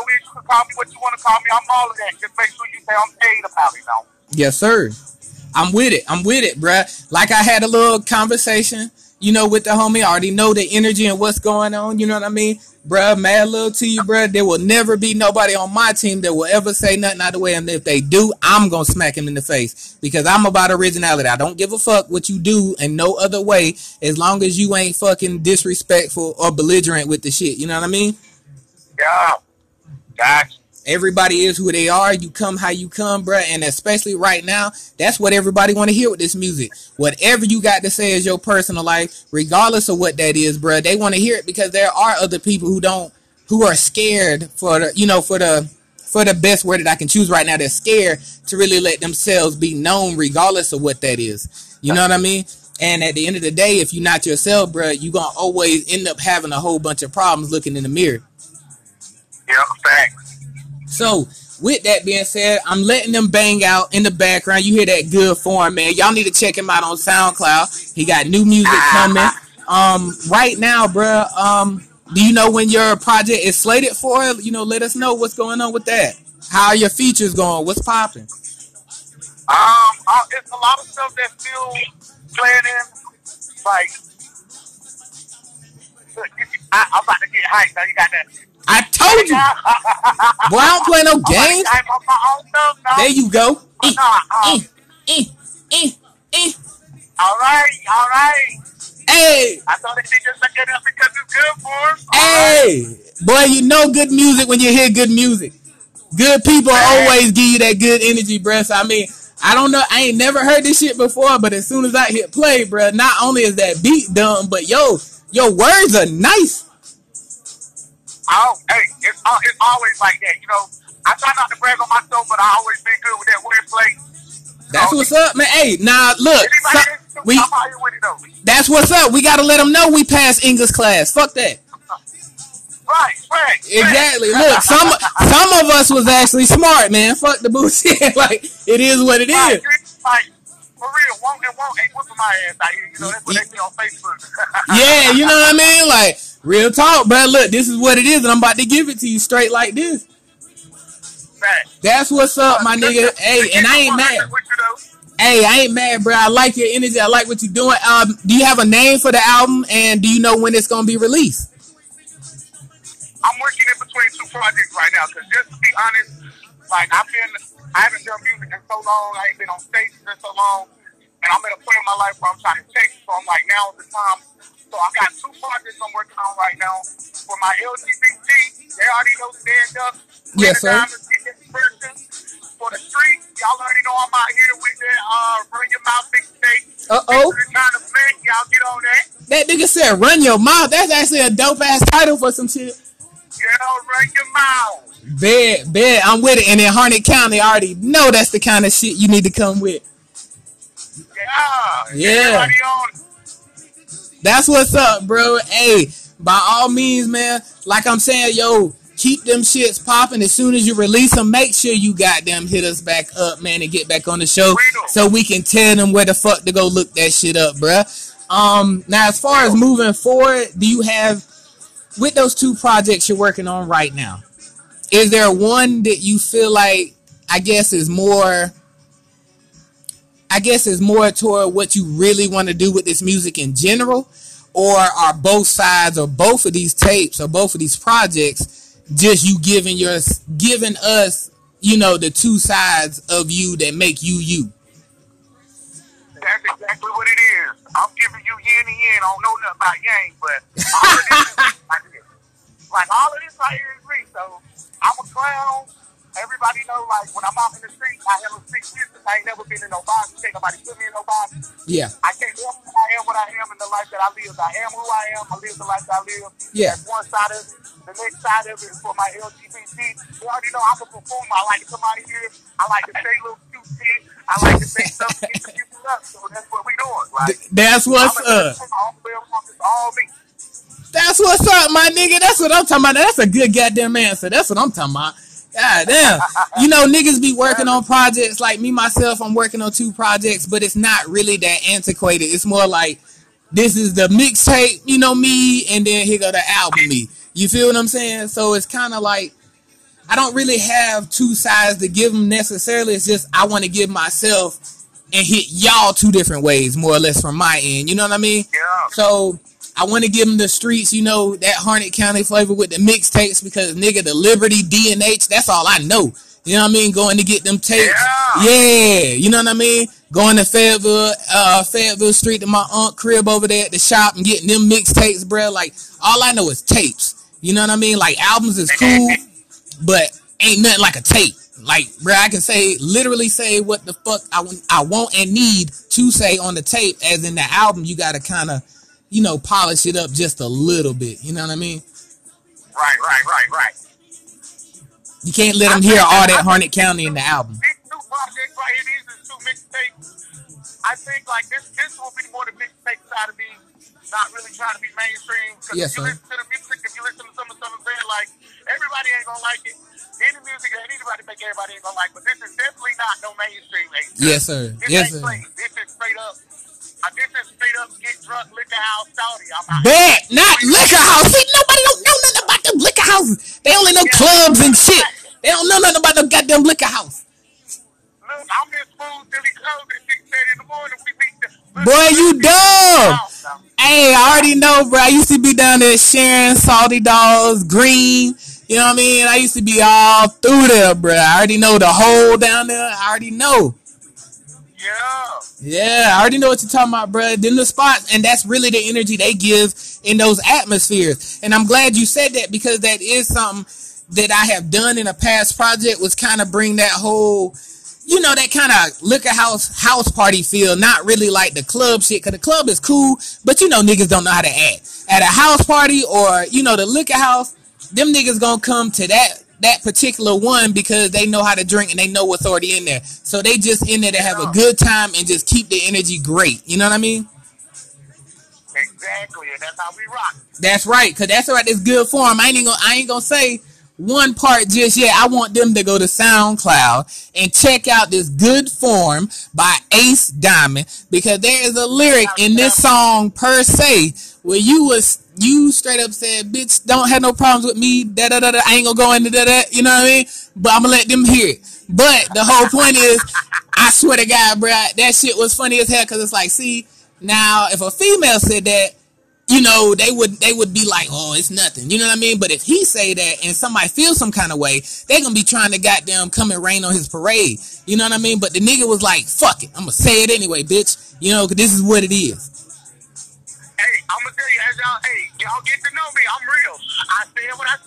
call me what you want to call me. I'm all of that. Just make sure you say I'm paid about it, though. Yes, sir. I'm with it, bruh. Like I had a little conversation, with the homie. I already know the energy and what's going on. You know what I mean? Bruh, mad love to you, bruh. There will never be nobody on my team that will ever say nothing out of the way. And if they do, I'm going to smack him in the face. Because I'm about originality. I don't give a fuck what you do in no other way. As long as you ain't fucking disrespectful or belligerent with the shit. You know what I mean? Yeah. Gotcha. Everybody is who they are. You come how you come, bruh. And especially right now, that's what everybody want to hear with this music. Whatever you got to say is your personal life, regardless of what that is, bruh. They want to hear it because there are other people who are scared for the best word that I can choose right now. They're scared to really let themselves be known, regardless of what that is. You know what I mean? And at the end of the day, if you're not yourself, bruh, you're going to always end up having a whole bunch of problems looking in the mirror. Yeah, thanks. So, with that being said, I'm letting them bang out in the background. You hear that good form, man. Y'all need to check him out on SoundCloud. He got new music coming. Right now, bruh, do you know when your project is slated for? Let us know what's going on with that. How are your features going? What's popping? It's a lot of stuff that's still planning. Like, I'm about to get hyped. Now you got that. I told you. Boy, I don't play no games. There you go. All right. Hey. I thought they just look it up because it's good for us. Hey. Boy, good music when you hear good music. Good people always give you that good energy, bruh. So, I mean, I don't know. I ain't never heard this shit before, but as soon as I hit play, bruh, not only is that beat dumb, but your words are nice. Oh, hey, it's always like that, I try not to brag on myself, but I always been good with that wordplay. That's what's up, man. Hey, now look, that's what's up. We gotta let them know we passed English class. Fuck that. Right. Exactly. Look, some of us was actually smart, man. Fuck the bullshit. Like, it is what it is. Like, for real, won't ain't whooping my ass out here. That's what they say on Facebook. Yeah, you know what I mean? Like, real talk, bro. Look, this is what it is, and I'm about to give it to you straight like this. Right. That's what's up, my nigga. Hey, and I ain't mad. Hey, I ain't mad, bro. I like your energy. I like what you're doing. Do you have a name for the album, and do you know when it's gonna be released? I'm working in between two projects right now, because just to be honest, like I haven't done music in so long. I ain't been on stage for so long, and I'm at a point in my life where I'm trying to change. So I'm like, now is the time. So I got two projects I'm working on right now for my LGBT. They already know Stand Up. Yes, sir. For the street, y'all already know I'm out here with that Run Your Mouth mixtape. Trying to blend, y'all get on that. That nigga said Run Your Mouth. That's actually a dope ass title for some shit. Run Your Mouth. Bet. I'm with it. And in Harnett County, I already know that's the kind of shit you need to come with. Yeah. Everybody on it. That's what's up, bro. Hey, by all means, man, like I'm saying, keep them shits popping. As soon as you release them, make sure you goddamn hit us back up, man, and get back on the show so we can tell them where the fuck to go look that shit up, bruh. Now, as far as moving forward, do you have, with those two projects you're working on right now, is there one that you feel like, I guess is more toward what you really want to do with this music in general? Or are both sides, or both of these tapes, or both of these projects, just you giving us, the two sides of you that make you? That's exactly what it is. I'm giving you yin and yin. I don't know nothing about yang, but all of this, all of this right here is me. So I'm a clown. Everybody know, when I'm out in the street, I have a street business. I ain't never been in no box. Can't nobody put me in no box. Yeah. I can't help what I am in the life that I live. I am who I am. I live the life that I live. Yeah. That's one side of it. The next side of it is for my LGBT. You already know I'm a performer. I like to come out here. I like to say little cute shit. I like to say stuff to get the people up. So that's what we doing. Right? That's what's up. All me. That's what's up, my nigga. That's what I'm talking about. That's a good goddamn answer. That's what I'm talking about. God damn. Niggas be working on projects like me, myself. I'm working on two projects, but it's not really that antiquated. It's more like, this is the mixtape, me, and then here go the album me. You feel what I'm saying? So it's kind of like, I don't really have two sides to give them necessarily. It's just I want to give myself and hit y'all two different ways, more or less, from my end. You know what I mean? Yeah. So I want to give them the streets, you know, that Harnett County flavor with the mixtapes because, nigga, the Liberty, D&H, that's all I know. You know what I mean? Going to get them tapes. Yeah. You know what I mean? Going to Fayetteville Street to my aunt crib over there at the shop and getting them mixtapes, bruh. Like, all I know is tapes. You know what I mean? Like, albums is cool, but ain't nothing like a tape. Like, bruh, I can literally say what the fuck I want and need to say on the tape, as in the album, you got to kind of, you know, polish it up just a little bit. You know what I mean? Right. You can't let them hear all that Harnett County in the album. These two projects right here, these are two mixtapes. I think like this will be more the mixtape side of me, not really trying to be mainstream. Because Yes, if you sir. listen to the music, if you listen to some of the saying, like everybody ain't gonna like it. Any music that anybody make, everybody ain't gonna like. But this is definitely not no mainstream. Yes, sir. This Yes, ain't sir. plain. This is straight up. This is straight up get drunk, liquor house, Saudi. I'm out. Bet, not liquor house. See, nobody don't know nothing about them liquor houses. They only know clubs and shit. They don't know nothing about no goddamn liquor house. Look, I'm this fool till he closed at 6:30 in the morning. We beat the Boy, you dumb. Hey, I already know, bro. I used to be down there sharing Salty Dogs, Green. You know what I mean? I used to be all through there, bro. I already know the hole down there. I already know. Yeah, I already know what you're talking about, bro. Then the spots, and that's really the energy they give in those atmospheres. And I'm glad you said that because that is something that I have done in a past project, was kind of bring that whole, you know, that kind of liquor house party feel, not really like the club shit, because the club is cool, but you know niggas don't know how to act. At a house party or, you know, the liquor house, them niggas gonna come to that particular one because they know how to drink and they know what's already in there. So they just in there to have a good time and just keep the energy great. You know what I mean? Exactly, and that's how we rock. That's right, because that's right. It's good form. I ain't gonna say one part just yet. I want them to go to SoundCloud and check out this Good Form by Ace Diamond, because there is a lyric in this song per se where you straight up said, bitch, don't have no problems with me, da da da da. I ain't gonna go into that, you know what I mean? But I'm gonna let them hear it. But the whole point is, I swear to God, bro, that shit was funny as hell, because it's like, see, now if a female said that, you know, they would be like, oh, it's nothing. You know what I mean? But if he say that and somebody feels some kind of way, they gonna be trying to goddamn come and rain on his parade. You know what I mean? But the nigga was like, fuck it, I'm gonna say it anyway, bitch. You know, because this is what it is. Hey, I'm gonna tell you, as y'all get to know me, I'm real. I said what I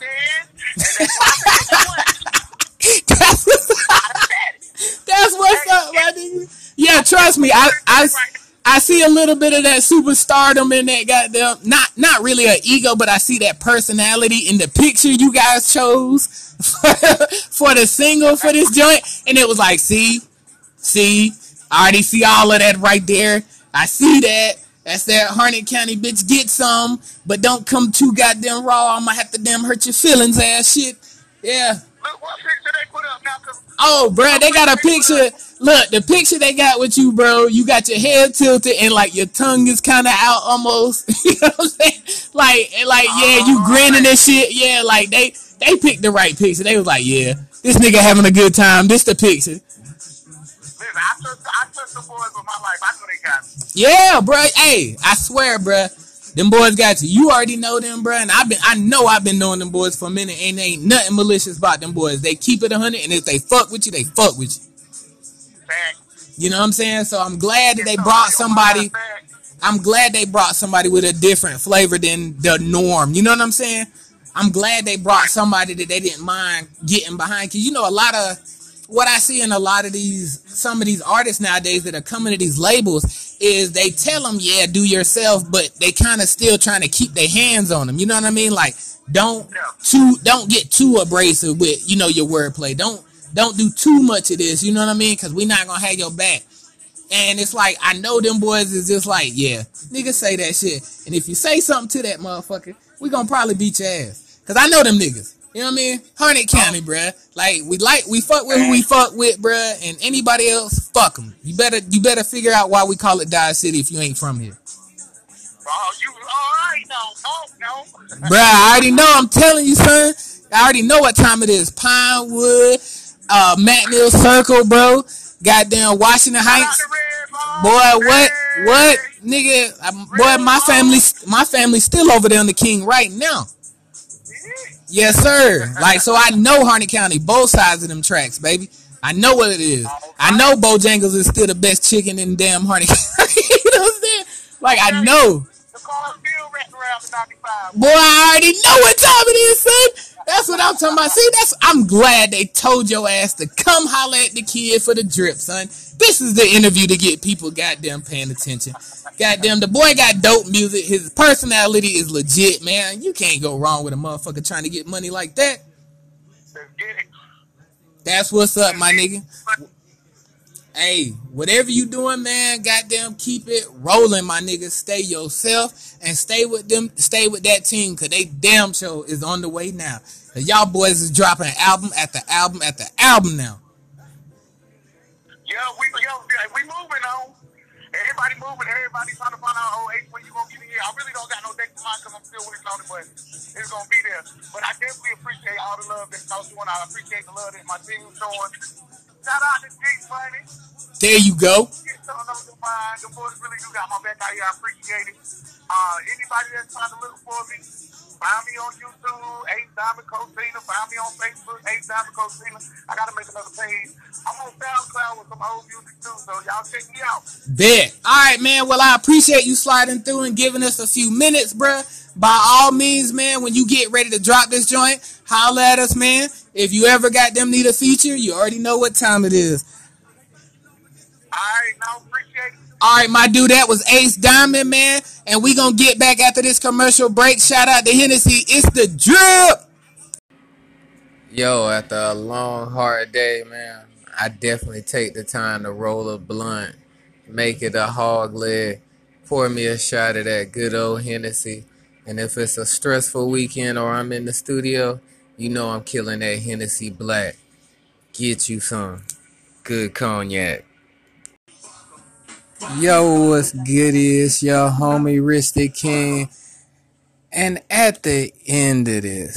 said, and that's what That's what's up, my nigga. Yeah, trust me, I see a little bit of that superstardom in that goddamn, not really an ego, but I see that personality in the picture you guys chose for the single for this joint, and it was like, see, I already see all of that right there. I see that. That's that Harnett County bitch, get some, but don't come too goddamn raw. I'm gonna have to damn hurt your feelings ass shit. Yeah. Look, what picture they put up now? Oh, bro, they got a picture. Look, the picture they got with you, bro, you got your head tilted and like your tongue is kind of out almost. You know what I'm saying? Like, yeah, you grinning and shit. Yeah, like they picked the right picture. They was like, yeah, this nigga having a good time. This the picture. Listen, I trust the boys with my life. I know they got me. Yeah, bro. Hey, I swear, bro. Them boys got you. You already know them, bro. And I know I've been knowing them boys for a minute, and ain't nothing malicious about them boys. They keep it 100, and if they fuck with you, they fuck with you. You know what I'm saying? So I'm glad that they brought somebody. I'm glad they brought somebody with a different flavor than the norm. You know what I'm saying? I'm glad they brought somebody that they didn't mind getting behind. Cause you know, a lot of what I see in a lot of some of these artists nowadays that are coming to these labels is they tell them, yeah, do yourself, but they kind of still trying to keep their hands on them. You know what I mean? Like, don't get too abrasive with, you know, your wordplay. Don't do too much of this. You know what I mean? Because we're not gonna have your back. And it's like, I know them boys is just like, yeah, niggas say that shit. And if you say something to that motherfucker, we gonna probably beat your ass. Cause I know them niggas. You know what I mean? Harnett County, bruh. Like, we fuck with who we fuck with, bruh. And anybody else, fuck them. You better figure out why we call it Dodge City if you ain't from here. Oh, you alright? No. Bruh, I already know. I'm telling you, son. I already know what time it is. Pinewood, McNeil Circle, bro. Goddamn Washington Heights. Boy, what, nigga? Boy, my family's still over there on the King right now. Yes, sir. Like, so I know Harnett County, both sides of them tracks, baby. I know what it is. I know Bojangles is still the best chicken in damn Harnett County. You know what I'm saying? Like, I know. The car still wrapped around the 95. Boy, I already know what time it is, son. That's what I'm talking about. See, I'm glad they told your ass to come holler at the kid for the drip, son. This is the interview to get people goddamn paying attention. Goddamn, the boy got dope music. His personality is legit, man. You can't go wrong with a motherfucker trying to get money like that. Let's get it. That's what's up, my nigga. Hey, whatever you doing, man, goddamn keep it rolling, my nigga. Stay yourself and stay with that team, cause they damn show is on the way now. And y'all boys is dropping album after album after album now. Yeah, we moving on. Everybody moving, everybody trying to find out, when you gonna get in here. I really don't got no date to mind because I'm still waiting on it, but it's gonna be there. But I definitely appreciate all the love that y'all showing. I appreciate the love that my team showing. Shout out to G-Money. There you go. The boys really do got my back out here. I appreciate it. Anybody that's trying to look for me, find me on YouTube, Ace Diamond Cosina. Find me on Facebook, Ace Diamond Cosina. I gotta make another page. I'm on SoundCloud with some old music too, so y'all check me out. Bet. All right, man. Well, I appreciate you sliding through and giving us a few minutes, bruh. By all means, man, when you get ready to drop this joint, holla at us, man. If you ever got them need a feature, you already know what time it is. All right, now appreciate it. All right, my dude, that was Ace Diamond, man. And we gonna get back after this commercial break. Shout out to Hennessy. It's the drip. Yo, after a long, hard day, man, I definitely take the time to roll a blunt, make it a hog leg, pour me a shot of that good old Hennessy. And if it's a stressful weekend or I'm in the studio, you know I'm killing that Hennessy Black. Get you some good cognac. Yo, what's good is your homie Rich the King. And at the end of this,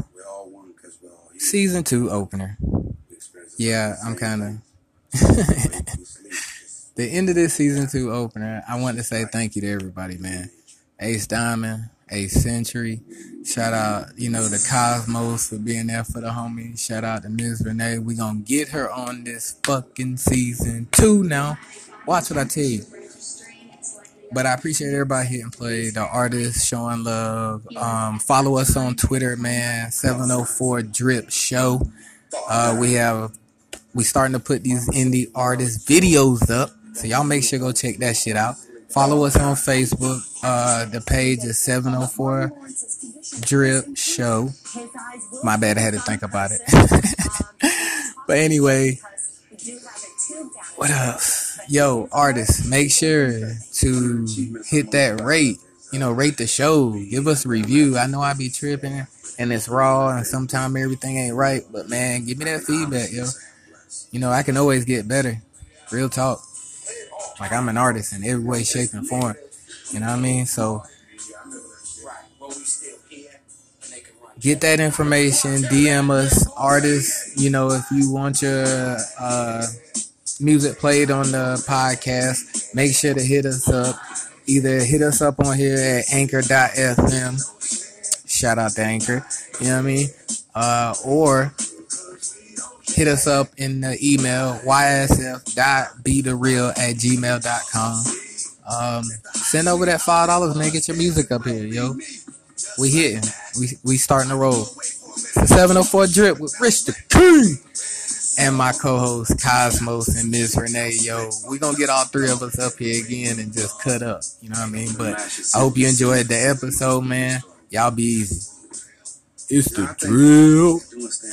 season 2 opener. Yeah, I'm kind of... The end of this season 2 opener, I want to say thank you to everybody, man. Ace Diamond, Ace Century. Shout out, to Cosmos for being there for the homie. Shout out to Ms. Renee. We gonna get her on this fucking season 2 now. Watch what I tell you. But I appreciate everybody hitting play, the artists showing love. Follow us on Twitter, man. 704 Drip Show. We starting to put these indie artist videos up, so y'all make sure go check that shit out. Follow us on Facebook. The page is 704 Drip Show. My bad, I had to think about it. But anyway, what else? Yo, artists, make sure to hit that rate. Rate the show. Give us a review. I know I be tripping and it's raw and sometimes everything ain't right, but man, give me that feedback, yo. I can always get better. Real talk. Like, I'm an artist in every way, shape, and form. You know what I mean? So, get that information. DM us, artists. If you want your music played on the podcast, make sure to hit us up. Either hit us up on here at anchor.fm. Shout out to Anchor. You know what I mean? Or hit us up in the email ysf.bethereal@gmail.com. Send over that $5, man. Get your music up here, yo. We hitting. We starting to roll. The 704 Drip with Rich the King and my co-host Cosmos and Ms. Renee, yo. We gonna get all three of us up here again and just cut up. You know what I mean? But I hope you enjoyed the episode, man. Y'all be easy. It's the drill.